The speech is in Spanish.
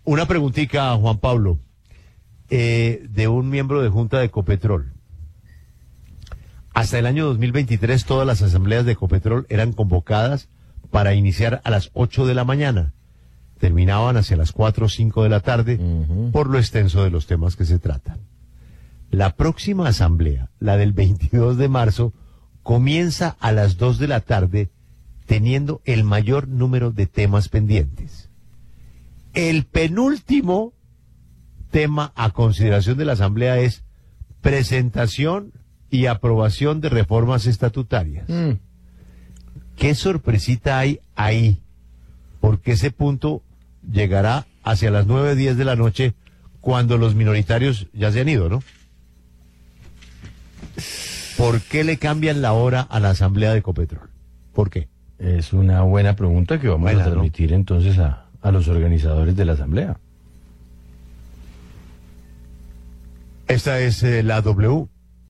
Una preguntita, Juan Pablo, de un miembro de Junta de Ecopetrol. Hasta el año 2023 todas las asambleas de Ecopetrol eran convocadas para iniciar a las 8 de la mañana. Terminaban hacia las 4 o 5 de la tarde, por lo extenso de los temas que se tratan. La próxima asamblea, la del 22 de marzo, comienza a las 2 de la tarde, teniendo el mayor número de temas pendientes. El penúltimo tema a consideración de la asamblea es presentación y aprobación de reformas estatutarias. ¿Qué sorpresita hay ahí? Porque ese punto llegará hacia las 9:10 de la noche, cuando los minoritarios ya se han ido, ¿no? ¿Por qué le cambian la hora a la asamblea de Ecopetrol? ¿Por qué? Es una buena pregunta que vamos a transmitir entonces a los organizadores de la asamblea. Esta es la W.